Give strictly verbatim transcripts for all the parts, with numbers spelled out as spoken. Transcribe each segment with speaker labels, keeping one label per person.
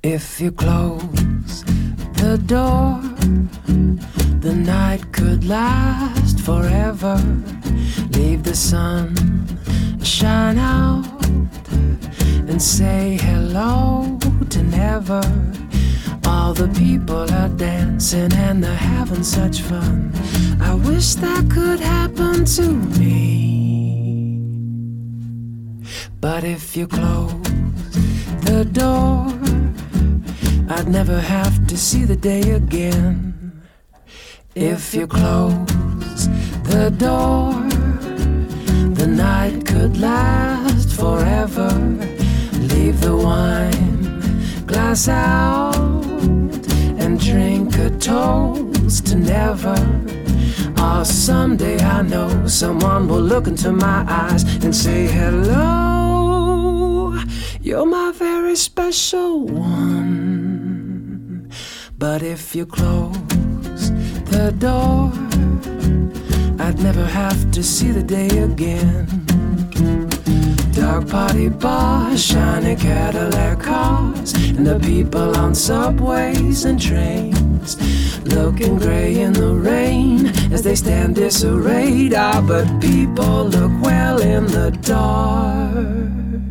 Speaker 1: If you close the door, the night could last forever. Leave the sun shine out and say hello to never. All the people are dancing and they're having such fun. I wish that could happen to me. But if you close the door, I'd never have to see the day again. If you close the door, the night could last forever. Leave the wine glass out and drink a toast to never. Oh, someday I know someone will look into my eyes and say hello, you're my very special one. But if you close the door, I'd never have to see the day again. Dark party bars, shiny Cadillac cars, and the people on subways and trains, looking gray in the rain as they stand disarrayed. Ah, but people look well in the dark.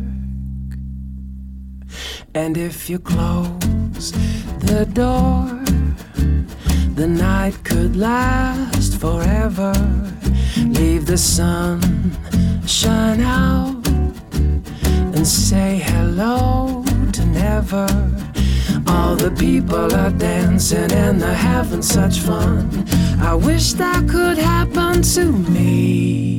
Speaker 1: And if you close the door, the night could last forever. Leave the sun shine out and say hello to never. All the people are dancing and they're having such fun. I wish that could happen to me.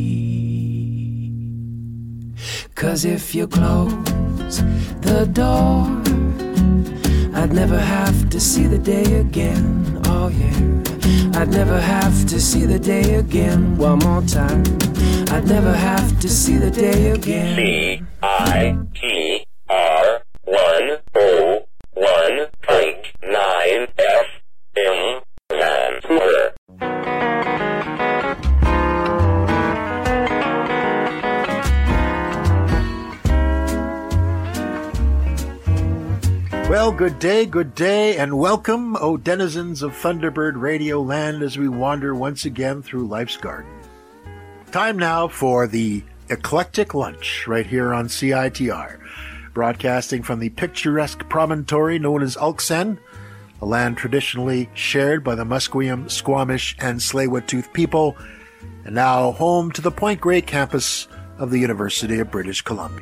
Speaker 1: 'Cause if you close the door, I'd never have to see the day again. Oh yeah, I'd never have to see the day again. One more time, I'd never have to see the day again.
Speaker 2: C I T R one oh one point nine F M Vancouver.
Speaker 3: Well, good day, good day, and welcome, O denizens of Thunderbird Radio Land, as we wander once again through life's garden. Time now for the Eclectic Lunch, right here on C I T R, broadcasting from the picturesque promontory known as Ulksen, a land traditionally shared by the Musqueam, Squamish, and Tsleil-Waututh people, and now home to the Point Grey campus of the University of British Columbia.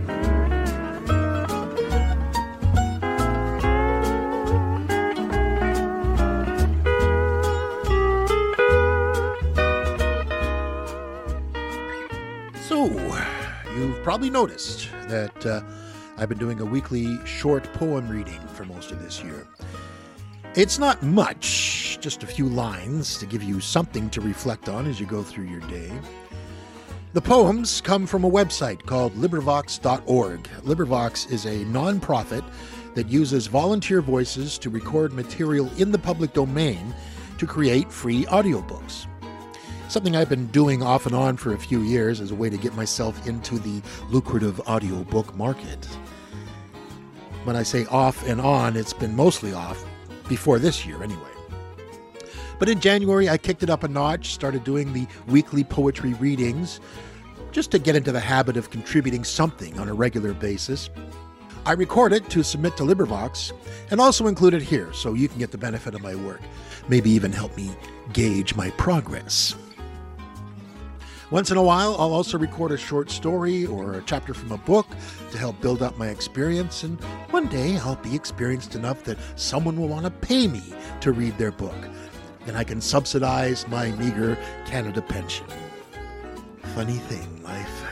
Speaker 3: You've probably noticed that uh, I've been doing a weekly short poem reading for most of this year. It's not much, just a few lines to give you something to reflect on as you go through your day. The poems come from a website called LibriVox dot org. LibriVox is a non-profit that uses volunteer voices to record material in the public domain to create free audiobooks. Something I've been doing off and on for a few years as a way to get myself into the lucrative audiobook market. When I say off and on, it's been mostly off before this year anyway. But in January, I kicked it up a notch, started doing the weekly poetry readings, just to get into the habit of contributing something on a regular basis. I record it to submit to LibriVox and also include it here so you can get the benefit of my work, maybe even help me gauge my progress. Once in a while, I'll also record a short story or a chapter from a book to help build up my experience, and one day I'll be experienced enough that someone will want to pay me to read their book, and I can subsidize my meager Canada pension. Funny thing, life.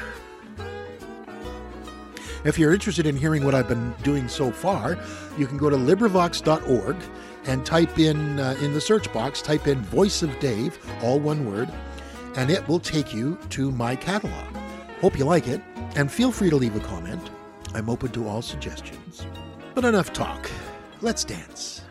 Speaker 3: If you're interested in hearing what I've been doing so far, you can go to LibriVox dot org and type in, uh, in the search box, type in Voice of Dave, all one word, and it will take you to my catalog. Hope you like it, and feel free to leave a comment. I'm open to all suggestions. But enough talk. Let's dance.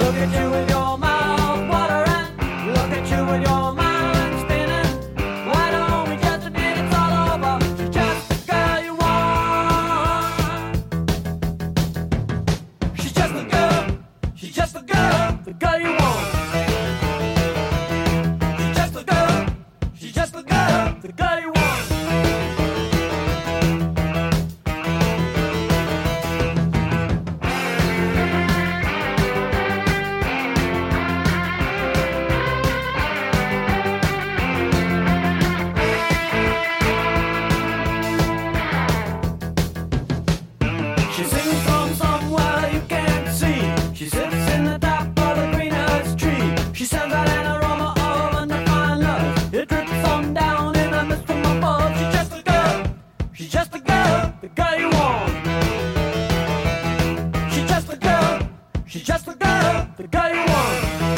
Speaker 1: Look at you with your mouth watering. Look at you with your mind spinning. Why don't we just admit it's all over? She's just the girl you want. She's just the girl. She's just the girl. The girl you want. She's just the girl. She's just the girl. The girl you want. She sings from somewhere you can't see. She sits in the top of the greenest tree. She sends out an aroma of undefined love. It drips on down in a mist from above. She's just a girl. She's just a girl. The girl you want. She's just a girl. She's just a girl. The girl you want.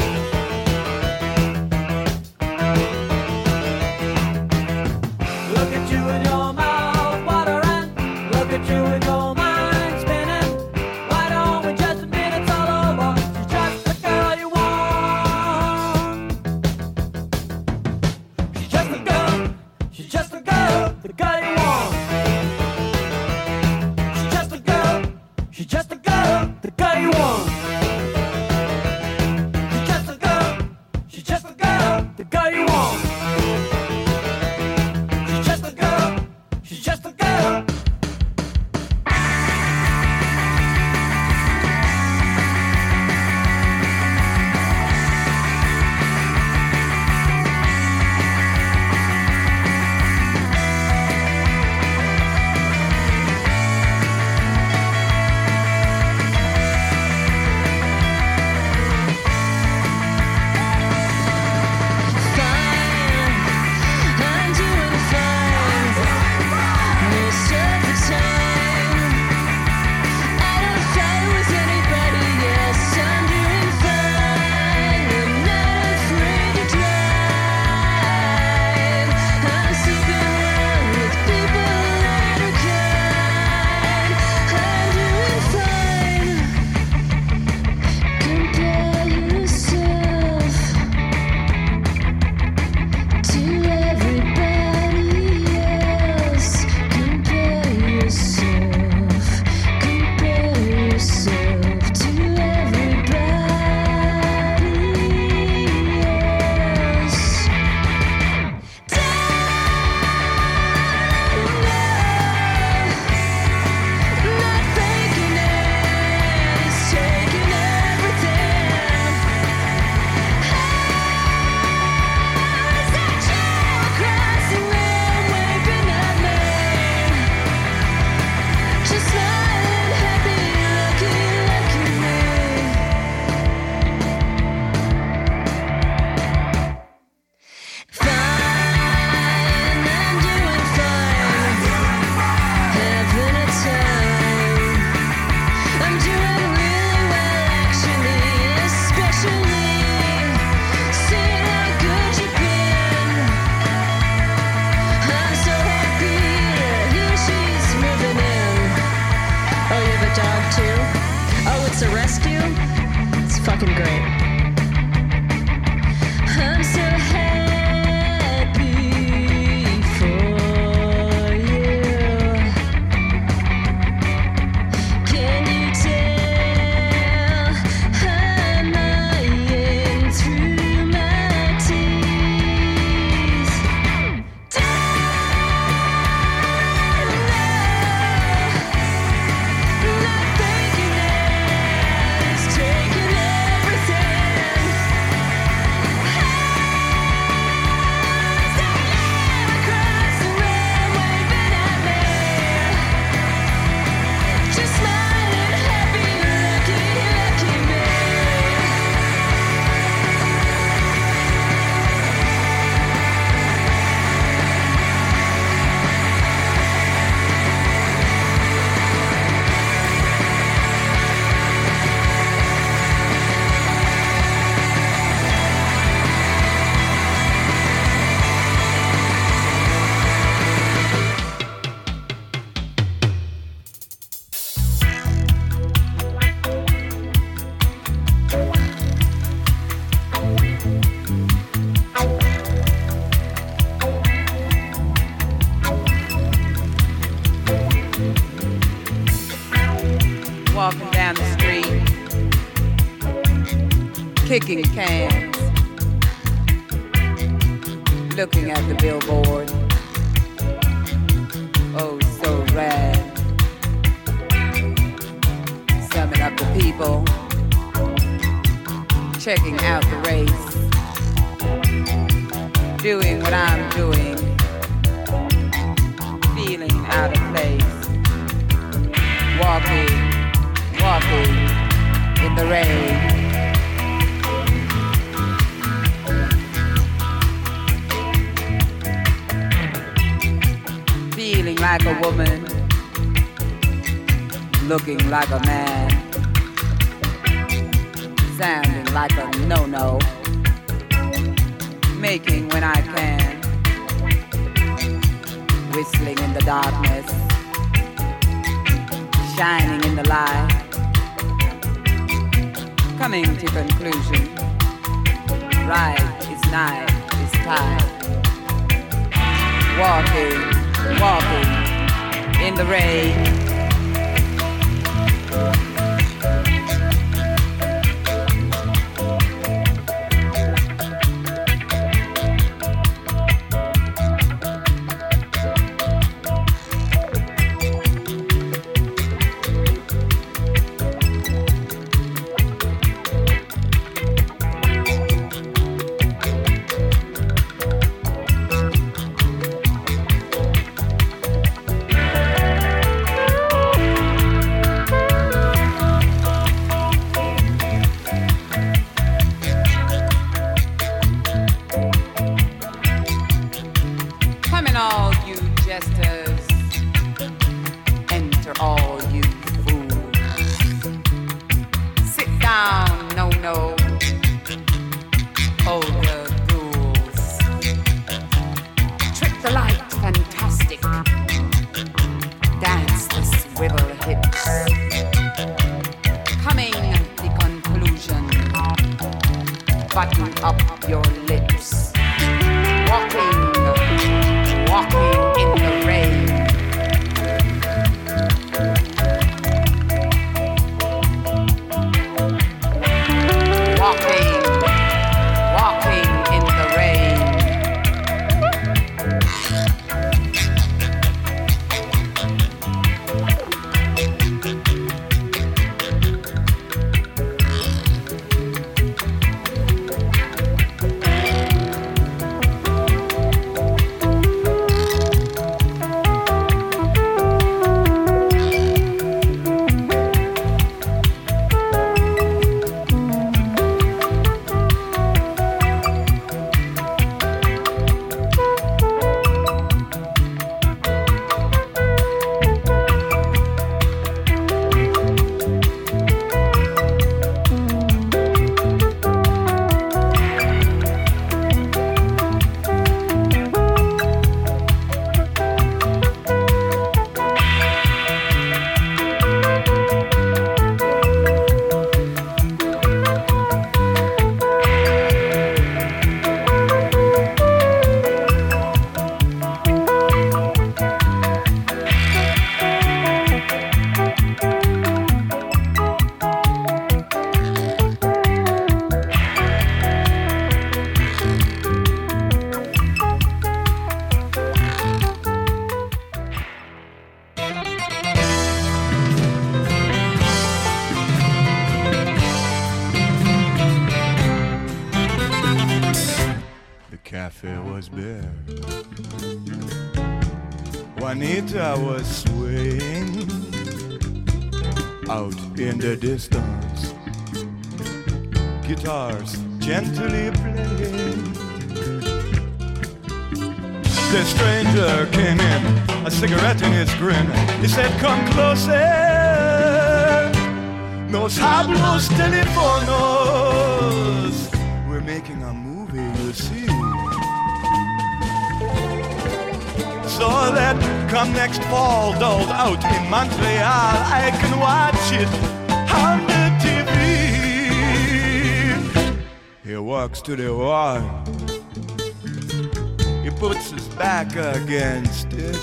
Speaker 1: Look at you with your mouth watering. Look at you with your mind spinning. Why don't we just admit it's all over? She's just the girl you want. She's just a girl. She's just a girl. The girl you want. She's just a girl. She's just a girl. The girl you want. She's
Speaker 4: kicking cans, looking at the billboard. Oh, so rad. Summing up the people, checking out the race, doing what I'm doing, feeling out of place, walking, walking in the rain. Feeling like a woman, looking like a man, sounding like a no-no, making when I can, whistling in the darkness, shining in the light, coming to conclusion, right is night is time, walking, walking in the rain.
Speaker 5: Juanita was swaying out in the distance, guitars gently playing. The stranger came in, a cigarette in his grin. He said, "Come closer, nos hablos teléfonos. We're making a movie, you see. So that come next fall, doled out in Montreal, I can watch it on the T V." He walks to the wall. He puts his back against it.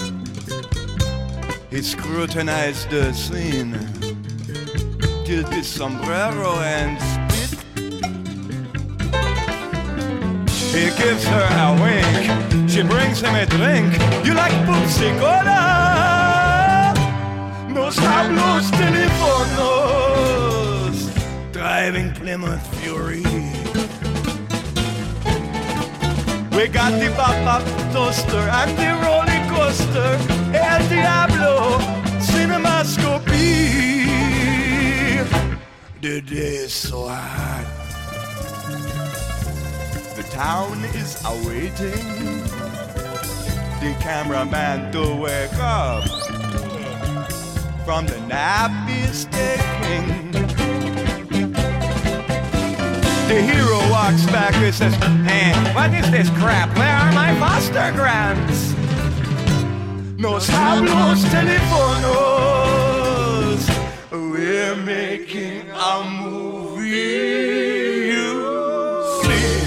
Speaker 5: He scrutinized the scene, tilted his sombrero and spit. He gives her a wink. She brings him a drink. You like Pupsi Cola? Nos hablos teléfonos. Driving Plymouth Fury. We got the pop-up toaster and the roller coaster. El Diablo Cinemascopy. The day is so hot. The town is awaiting the cameraman to wake up from the nap he's taking. The hero walks back and says, "Hey, what is this crap? Where are my foster grants?" Nos hablos teléfonos. We're making a movie, you see.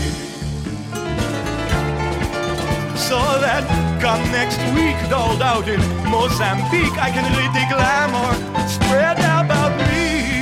Speaker 5: So that come next week, doled out in Mozambique, I can read the glamour spread about me.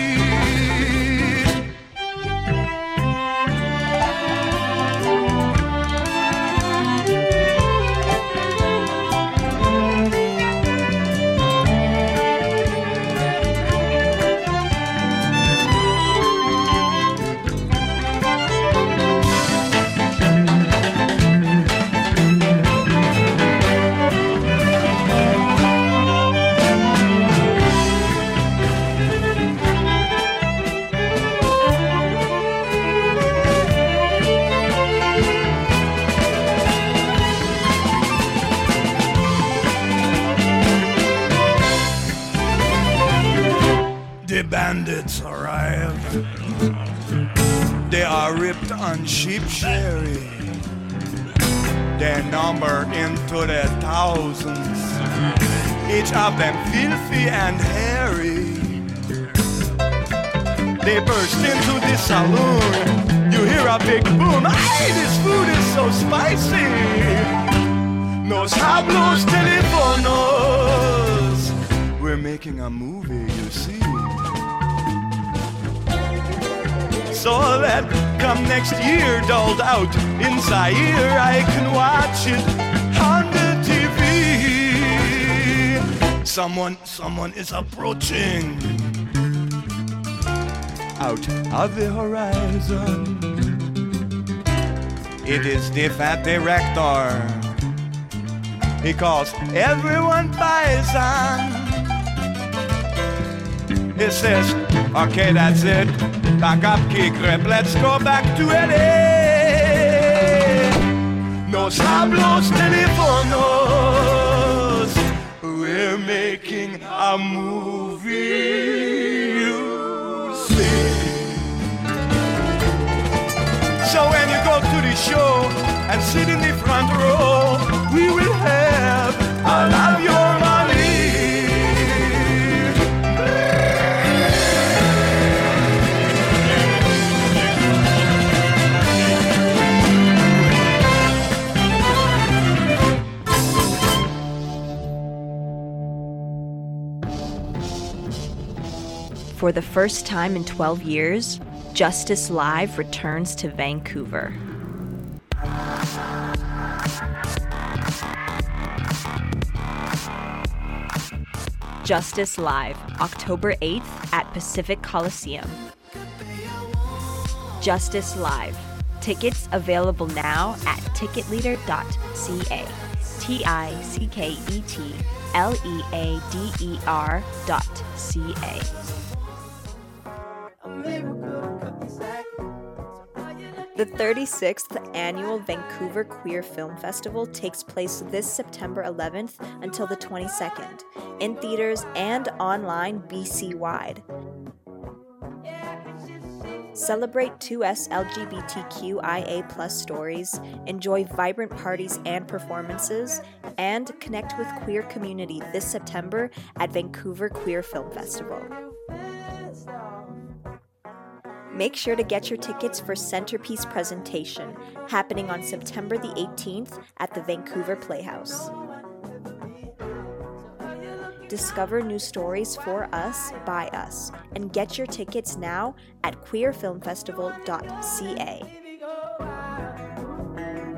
Speaker 5: Bandits arrive. They are ripped on cheap sherry. They number into the thousands. Each of them filthy and hairy. They burst into the saloon. You hear a big boom. Hey, this food is so spicy. Nos hablos teléfonos. We're making a movie, you see. So that come next year, doled out in Zaire, I can watch it on the T V. Someone, someone is approaching out of the horizon. It is the fat director. He calls everyone bison. He says, okay, that's it. Back up, key grip, let's go back to L A. Nos hablos teléfonos. We're making a movie, you see. So when you go to the show and sit in the front row, we will have all of your money.
Speaker 6: For the first time in twelve years, Justice Live returns to Vancouver. Justice Live, October eighth at Pacific Coliseum. Justice Live. Tickets available now at ticket leader dot c a. T I C K E T L E A D E R dot C A. The thirty-sixth Annual Vancouver Queer Film Festival takes place this September eleventh until the twenty-second, in theaters and online B C-wide. Celebrate two S L G B T Q I A plus stories, enjoy vibrant parties and performances, and connect with queer community this September at Vancouver Queer Film Festival. Make sure to get your tickets for Centerpiece Presentation, happening on September the eighteenth at the Vancouver Playhouse. Discover new stories for us, by us, and get your tickets now at queer film festival dot c a.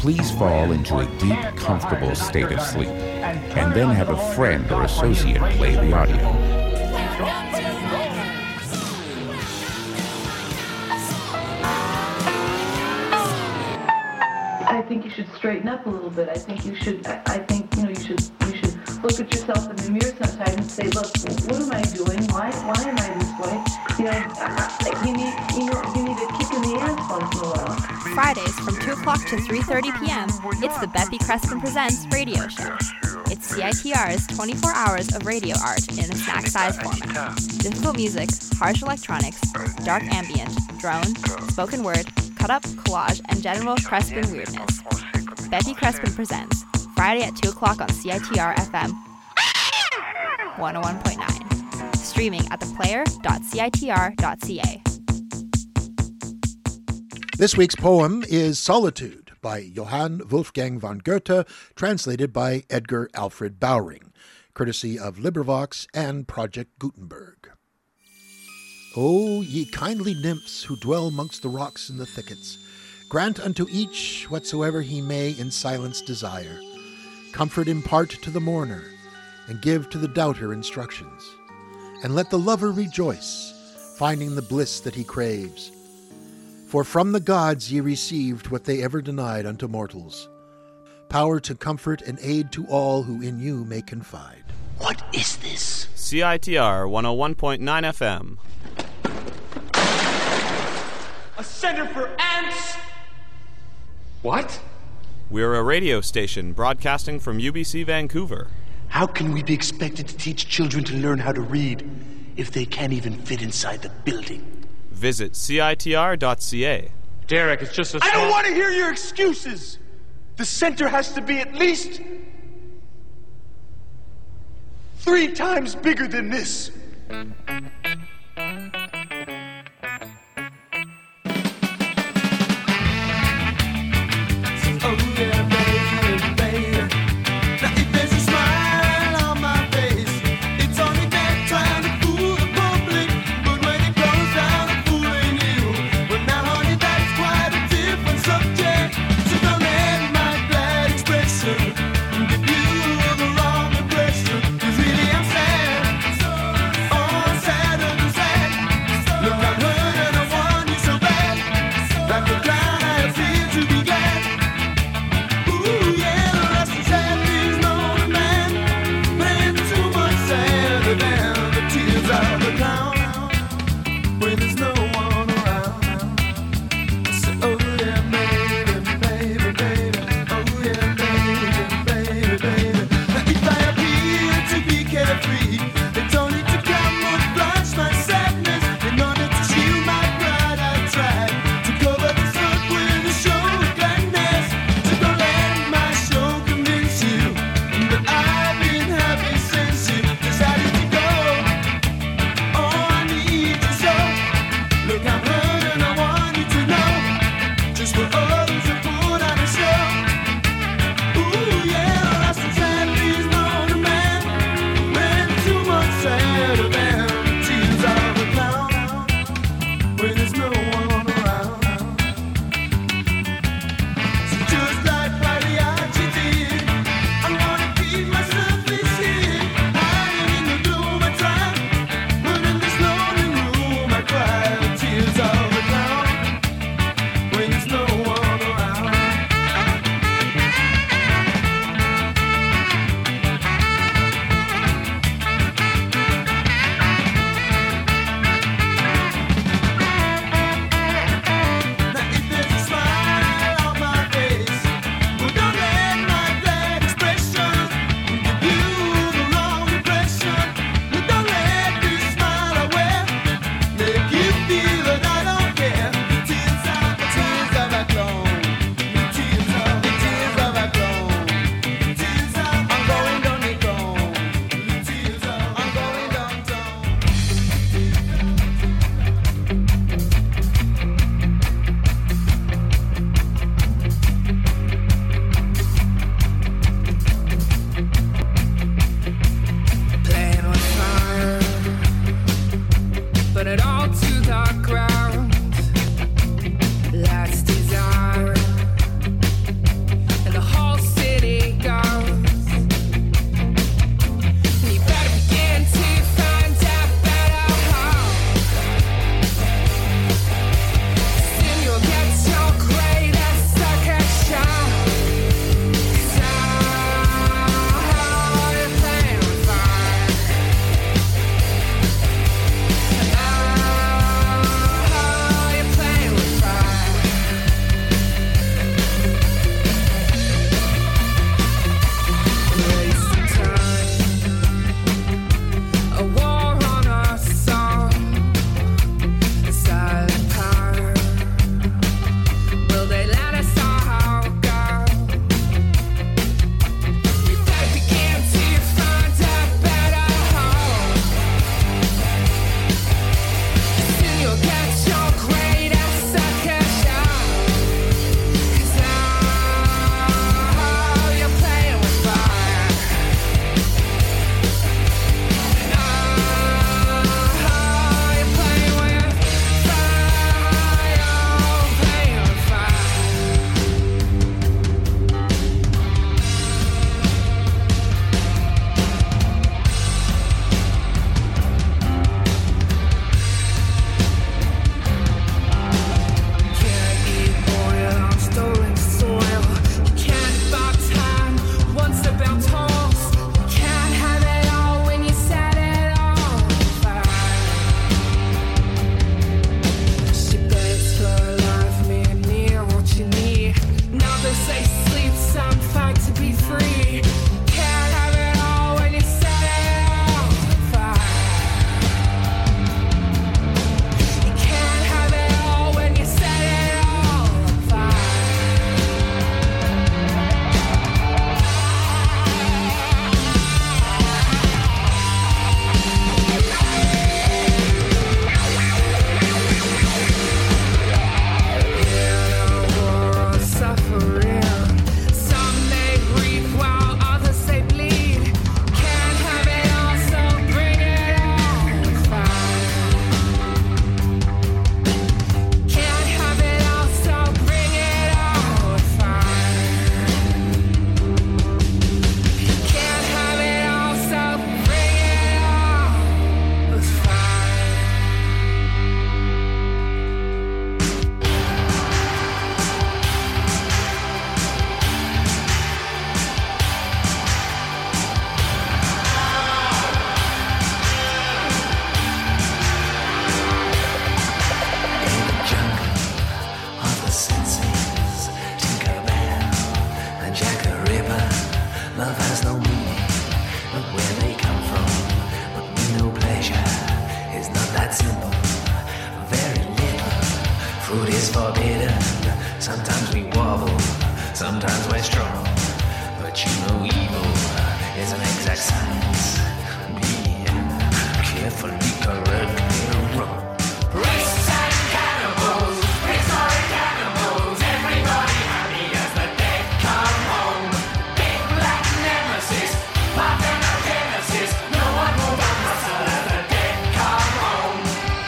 Speaker 7: please fall into a deep, comfortable state of sleep, and then have a friend or associate play the audio.
Speaker 8: I think you should straighten up a little bit. I think you should, I, I think, you know, you should, you should look at yourself in the mirror sometimes and say, look, what am I doing? Why, why am I this way? You know, I, you need, you know, you need a kick in the ass once in a while.
Speaker 6: Fridays from two o'clock to three thirty p.m., it's the Beppy Crespin Presents radio show. It's C I T R's twenty-four hours of radio art in a snack-sized format. Difficult music, harsh electronics, dark ambient, drone, spoken word, cut-up, collage, and general Crespin weirdness. Beppy Crespin Presents, Friday at two o'clock on C I T R F M one oh one point nine. Streaming at the player dot c i t r dot c a.
Speaker 3: This week's poem is Solitude by Johann Wolfgang von Goethe, translated by Edgar Alfred Bowring, courtesy of LibriVox and Project Gutenberg. O ye kindly nymphs who dwell amongst the rocks and the thickets, grant unto each whatsoever he may in silence desire. Comfort impart to the mourner, and give to the doubter instructions. And let the lover rejoice, finding the bliss that he craves. For from the gods ye received what they ever denied unto mortals, power to comfort and aid to all who in you may confide.
Speaker 9: What is this?
Speaker 10: C I T R one oh one point nine F M.
Speaker 5: A center for ants!
Speaker 9: What?
Speaker 10: We're a radio station broadcasting from U B C Vancouver.
Speaker 9: How can we be expected to teach children to learn how to read if they can't even fit inside the building?
Speaker 10: Visit C I T R dot c a.
Speaker 5: Derek, it's just a
Speaker 9: I don't want to hear your excuses! The center has to be at least three times bigger than this.
Speaker 1: Give you the wrong impression, 'cause really I'm sad, oh sad. Food is forbidden. Sometimes we wobble, sometimes we're strong. But you know evil is an exact science. Be carefully correctly wrong. Priests and cannibals, prehistoric animals, everybody happy as the dead come home. Big black nemesis, parthenogenesis, no one will run muscle as the dead come home.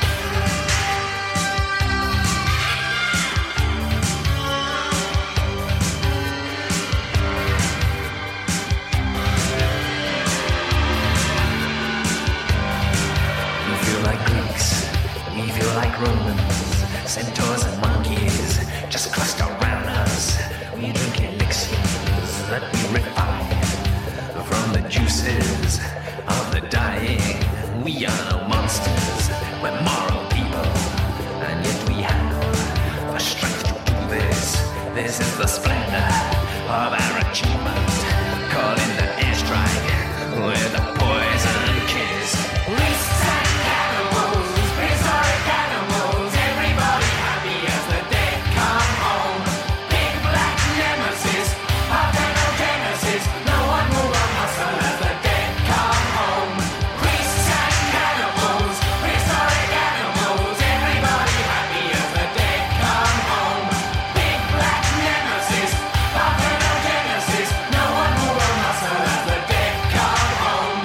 Speaker 1: We feel like Greeks, we feel like Romans, centaurs and monkeys just cluster around us. We drink elixirs that we refine from the juices of the dying. We are no monsters, we're moral people, and yet we have the strength to do this. This is the splendor of our achievement. Call in the airstrike with a poison kiss. Priests and cannibals, prehistoric animals, everybody happy as the dead come home. Big black nemesis, parthenogenesis, no one will run muscle as the dead come home. Priests and cannibals, prehistoric animals, everybody happy as the dead come home. Big black nemesis, parthenogenesis, no one will run muscle as the dead come home.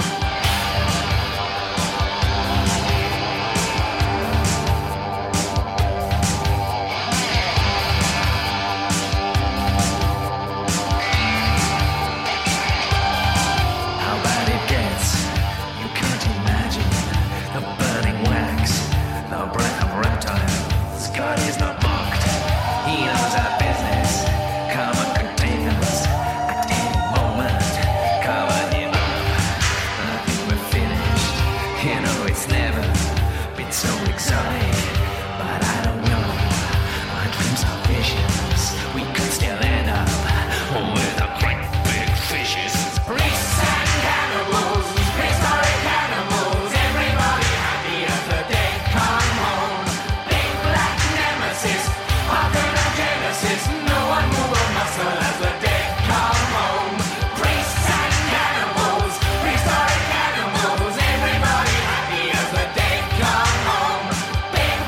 Speaker 1: How bad it gets, you can't imagine. The burning wax, the breath of reptiles. God is not mocked, he knows our business. Karma contains at any moment. Cover him up, I think we're finished. You know it's never been so exotic, but I don't know. My dreams are visions. We could still end up with a great big fishes. Priests and cannibals, prehistoric animals, everybody happy as the dead come home. Big black nemesis, parthenogenesis, no one will run muscle as the dead come home. Priests and cannibals, prehistoric animals, everybody happy as the dead come home. Big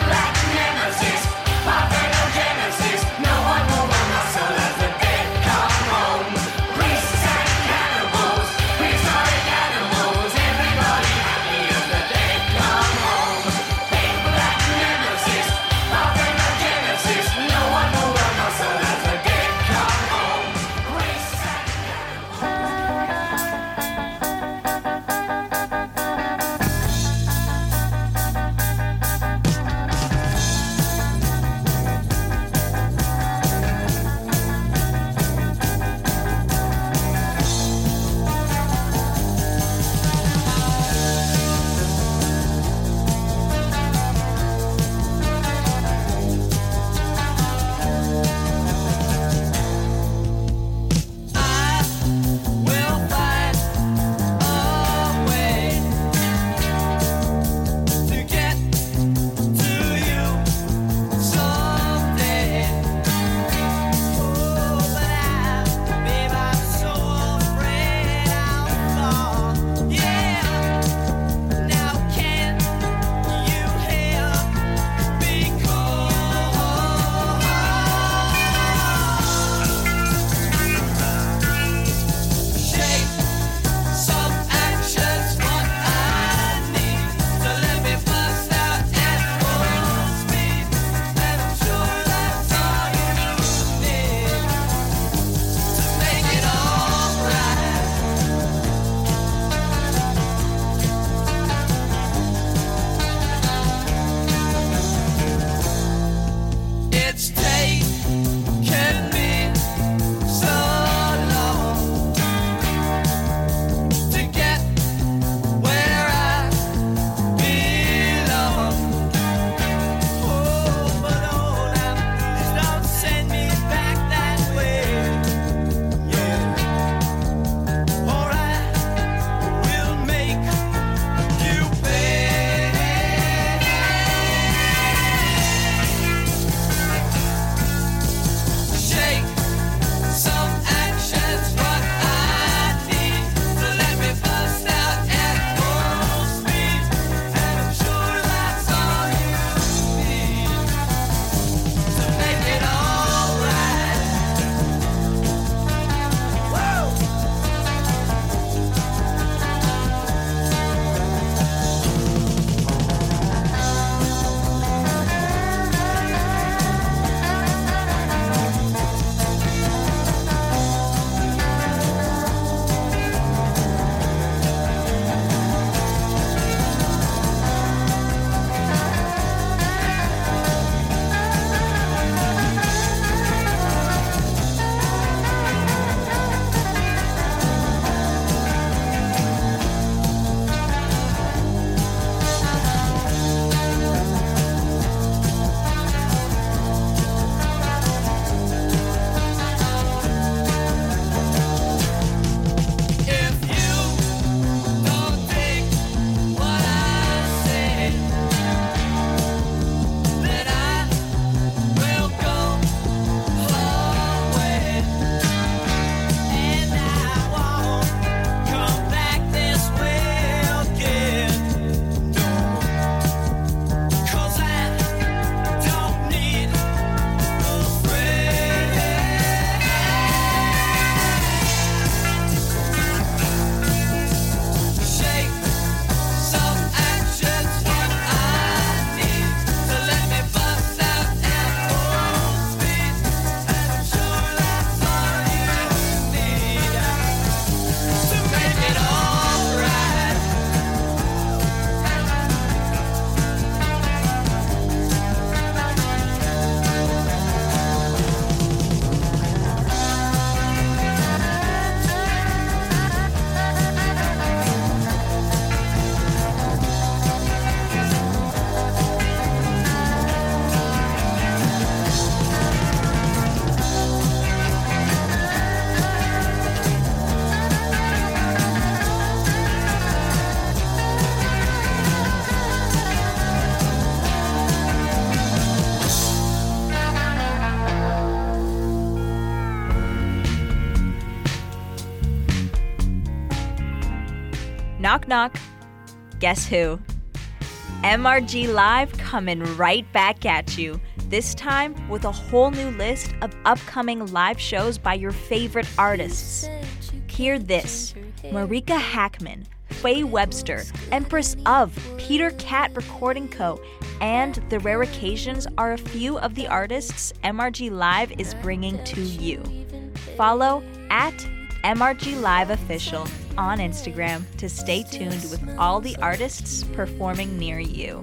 Speaker 6: Knock, knock. Guess who? M R G Live coming right back at you. This time with a whole new list of upcoming live shows by your favorite artists. Hear this: Marika Hackman, Faye Webster, Empress of, Peter Cat Recording Co., and The Rare Occasions are a few of the artists M R G Live is bringing to you. Follow at M R G Live Official on Instagram to stay tuned with all the artists performing near you.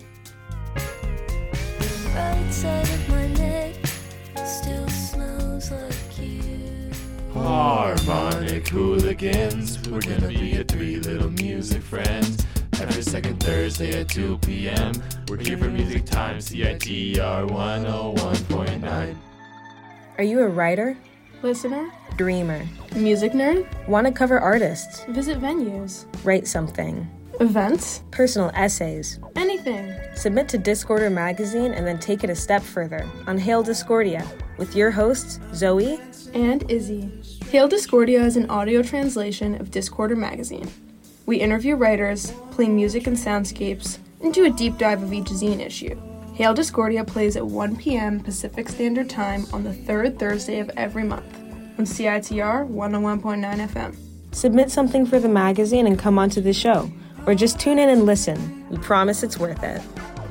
Speaker 11: Right side of my neck still smells like you.
Speaker 12: Harmonic hooligans, we're gonna be your three little music friends. Every second Thursday at two p.m. We're here for Music Time, C I T R one oh one point nine.
Speaker 13: Are you a writer?
Speaker 14: Listener?
Speaker 13: Dreamer?
Speaker 14: Music nerd?
Speaker 13: Want to cover artists?
Speaker 14: Visit venues?
Speaker 13: Write something?
Speaker 14: Events?
Speaker 13: Personal essays?
Speaker 14: Anything.
Speaker 13: Submit to Discorder magazine and then take it a step further on Hail Discordia with your hosts, Zoe
Speaker 14: and Izzy. Hail Discordia is an audio translation of Discorder magazine. We interview writers, play music and soundscapes, and do a deep dive of each zine issue. Hail Discordia plays at one p.m. Pacific Standard Time on the third Thursday of every month on C I T R one oh one point nine F M.
Speaker 13: Submit something for the magazine and come onto the show. Or just tune in and listen. We promise it's worth it.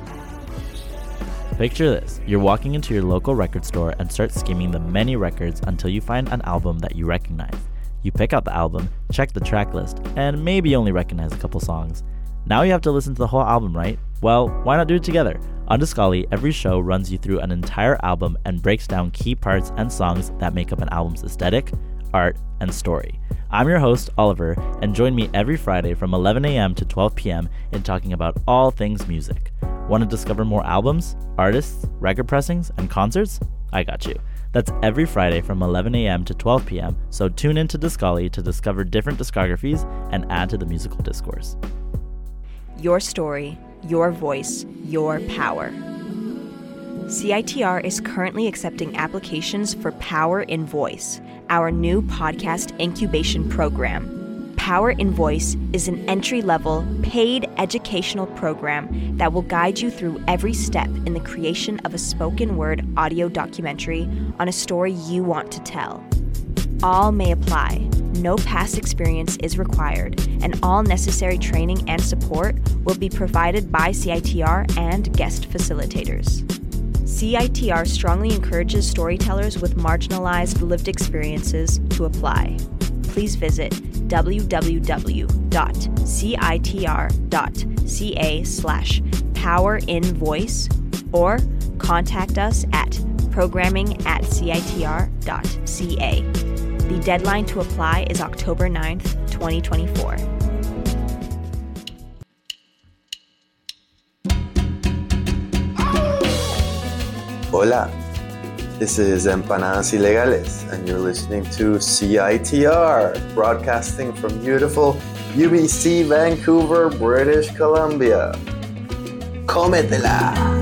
Speaker 15: Picture this. You're walking into your local record store and start skimming the many records until you find an album that you recognize. You pick out the album, check the track list, and maybe only recognize a couple songs. Now you have to listen to the whole album, right? Well, why not do it together? On Discali, every show runs you through an entire album and breaks down key parts and songs that make up an album's aesthetic, art, and story. I'm your host, Oliver, and join me every Friday from eleven a.m. to twelve p.m. in talking about all things music. Want to discover more albums, artists, record pressings, and concerts? I got you. That's every Friday from eleven a.m. to twelve p.m., so tune in to Discali to discover different discographies and add to the musical discourse.
Speaker 6: Your story, your voice, your power. C I T R is currently accepting applications for Power in Voice, our new podcast incubation program. Power in Voice is an entry-level, paid educational program that will guide you through every step in the creation of a spoken word audio documentary on a story you want to tell. All may apply. No past experience is required, and all necessary training and support will be provided by C I T R and guest facilitators. C I T R strongly encourages storytellers with marginalized lived experiences to apply. Please visit w w w dot c i t r dot c a slash power in voice or contact us at programming at c i t r dot c a. The deadline to apply is October ninth, twenty twenty-four.
Speaker 16: Hola, this is Empanadas Ilegales, and you're listening to C I T R, broadcasting from beautiful U B C, Vancouver, British Columbia. Cómetela!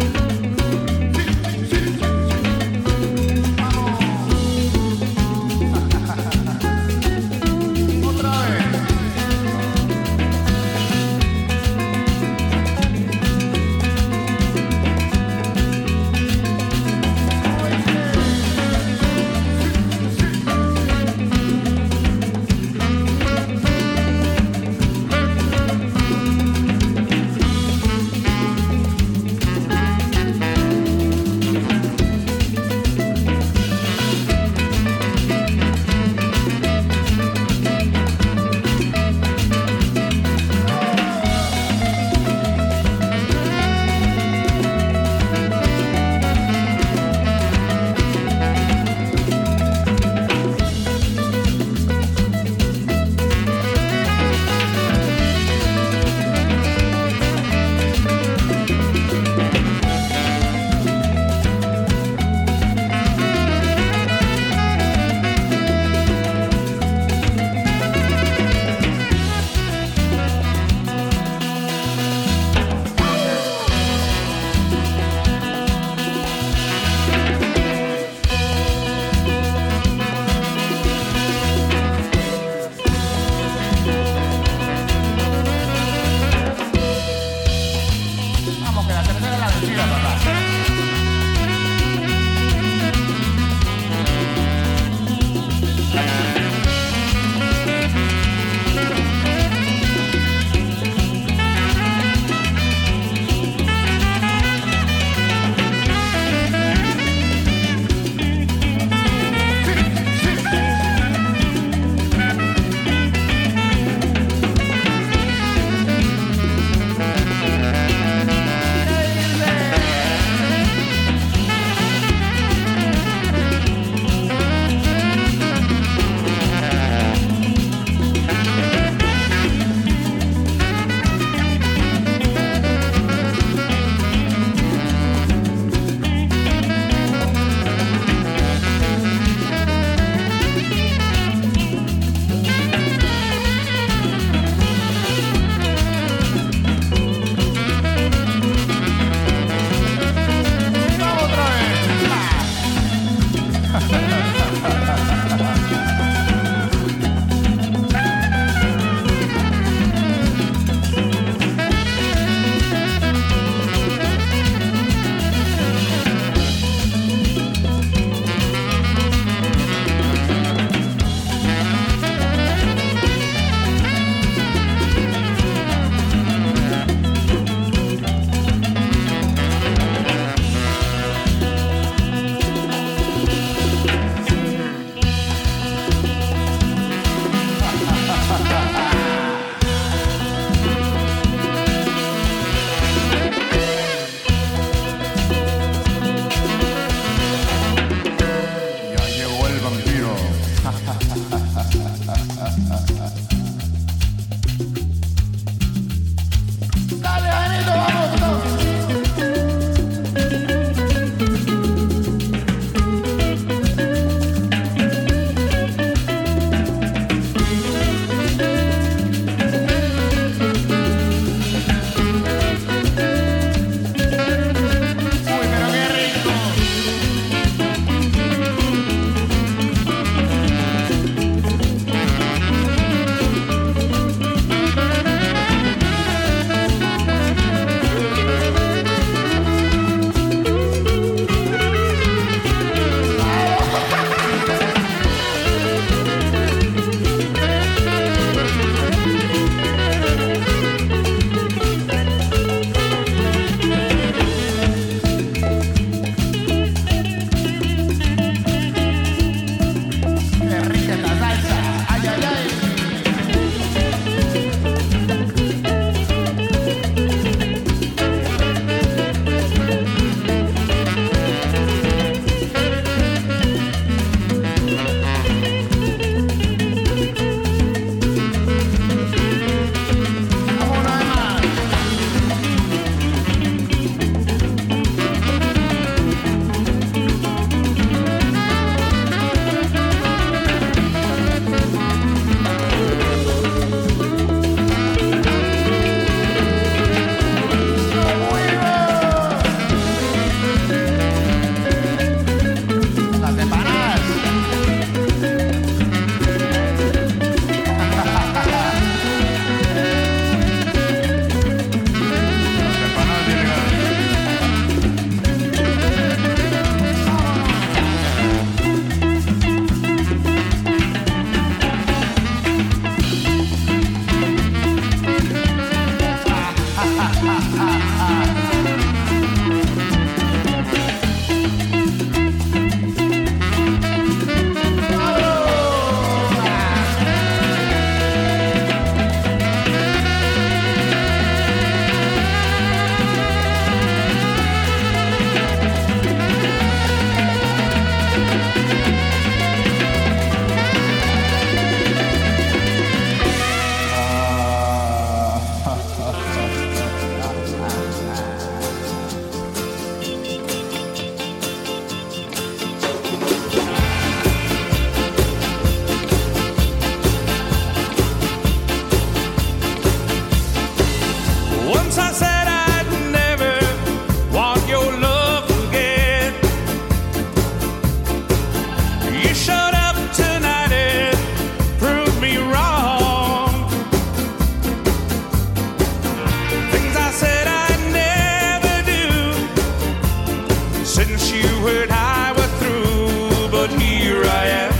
Speaker 5: since you and I were through, but here I am,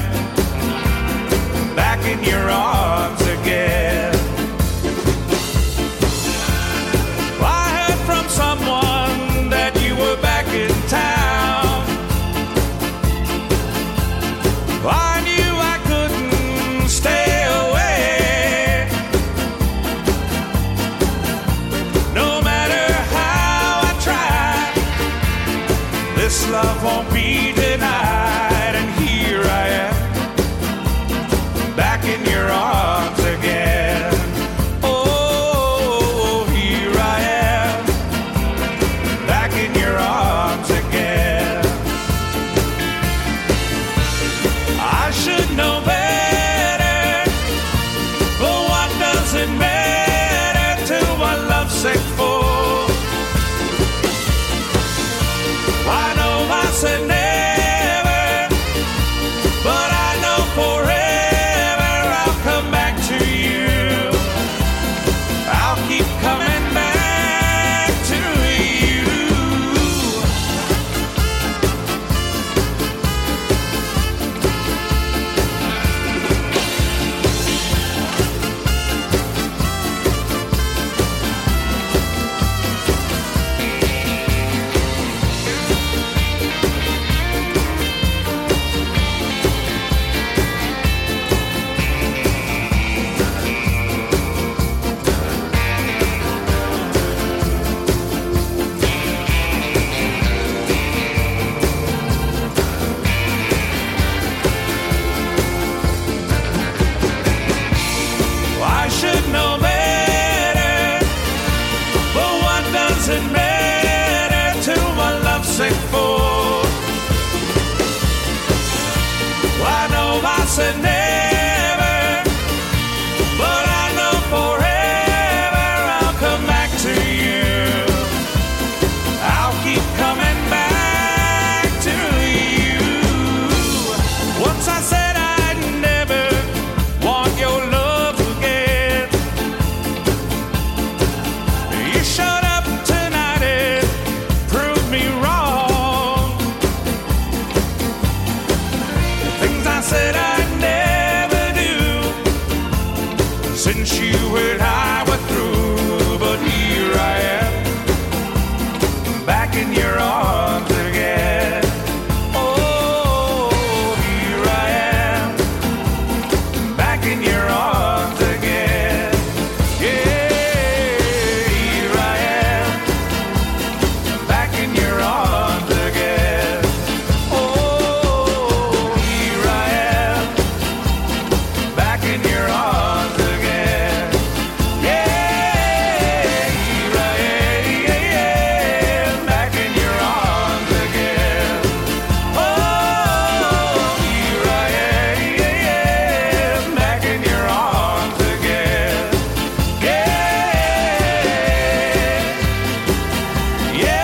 Speaker 5: back in your arms again. I heard from someone that you were back in town. I knew I couldn't stay away. No matter how I try, this love won't be denied. And here I am, back in your arms again. Oh, here I am, back in your arms again. I should know better, but what does it matter to a lovesick fool? I know I said never, but I know forever I'll come back to you. I'll keep coming back to you. I should know better, but what does it matter to a lovesick fool? I know I said never, but I know forever I'll come back to you. I'll keep coming back to you. Once I said I'd never want your love again. You showed up tonight and proved me wrong. Things I said I'd never do, since you and I were through. But here I am, back in your arms again. Oh, here I am, back in your arms again. Yeah, here I am, back in your arms again. Oh, here I am, back in your arms again. Yeah, here I am, back in your arms again. Oh, here I am, back in your arms again. Yeah, yeah, yeah.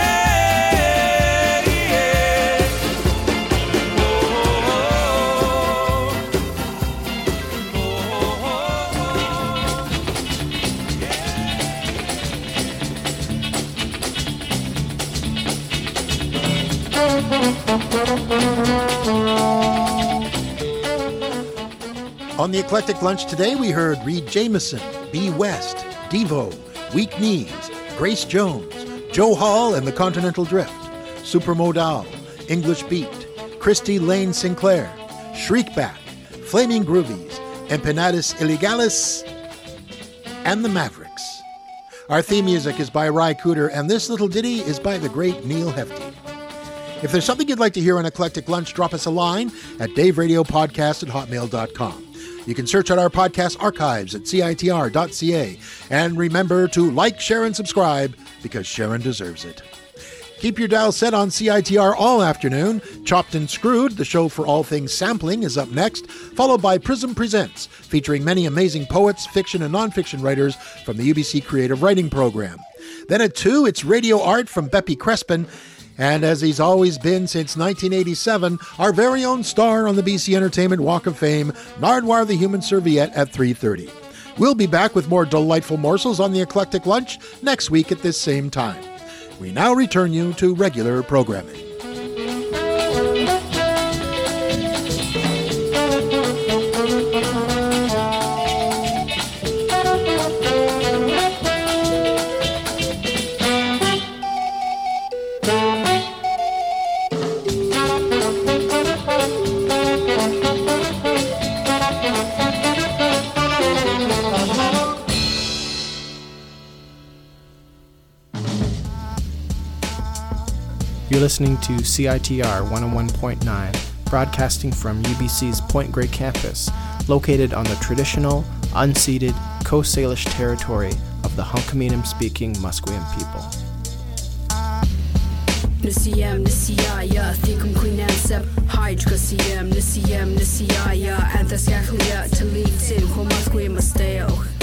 Speaker 3: On the Eclectic Lunch today, we heard Reed Jameson, B. West, Devo, Weak Knees, Grace Jones, Joe Hall and the Continental Drift, Supermodal, English Beat, Christy Lane Sinclair, Shriekback, Flaming Groovies, Empanadas Illegales, and the Mavericks. Our theme music is by Ry Cooder, and this little ditty is by the great Neil Hefti. If there's something you'd like to hear on Eclectic Lunch, drop us a line at daveradio.podcast at hotmail dot com. You can search out our podcast archives at C I T R dot C A. And remember to like, share, and subscribe, because Sharon deserves it. Keep your dial set on C I T R all afternoon. Chopped and Screwed, the show for all things sampling, is up next, followed by Prism Presents, featuring many amazing poets, fiction, and nonfiction writers from the U B C Creative Writing Program. Then at two, it's Radio Art from Beppy Crespin. And as he's always been since nineteen eighty-seven, our very own star on the B C Entertainment Walk of Fame, Nardwuar the Human Serviette at three thirty. We'll be back with more delightful morsels on the Eclectic Lunch next week at this same time. We now return you to regular programming.
Speaker 17: You're listening to C I T R one oh one point nine, broadcasting from U B C's Point Grey campus, located on the traditional, unceded Coast Salish territory of the Hunkaminam-speaking Musqueam people.
Speaker 18: Nisiyam nisiyaya thikum quinansep hydra siyam nisiyam nisiyaya anthas yaklia talitin homasque masteo